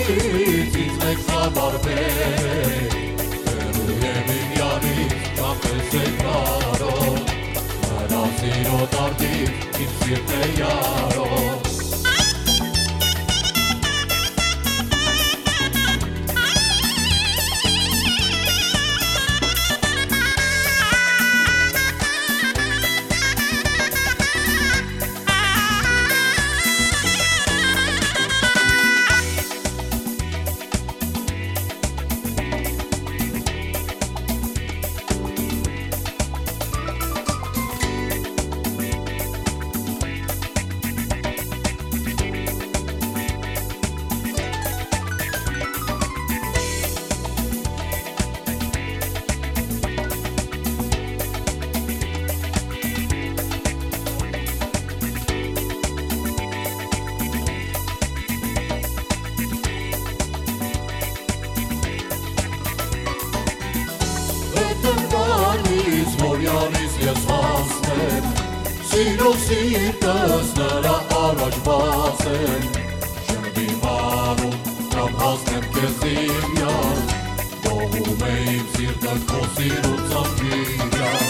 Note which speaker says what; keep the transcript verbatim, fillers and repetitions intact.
Speaker 1: Հեռույանից ինձ մեկ զաբարվեք, հեռու եմ իմ յանից չափես է կարով, նրա սիրո դարդիվ իմ սիրտ է յարով։ Հորյանից ես հասնեմ, սիրո սիրտս նրա առաջ բացեմ, չեմ դիմանում, կամ հասնեմ կեզ իմ յան, դողում է իմ սիրտը քո սիրուց անգիրան։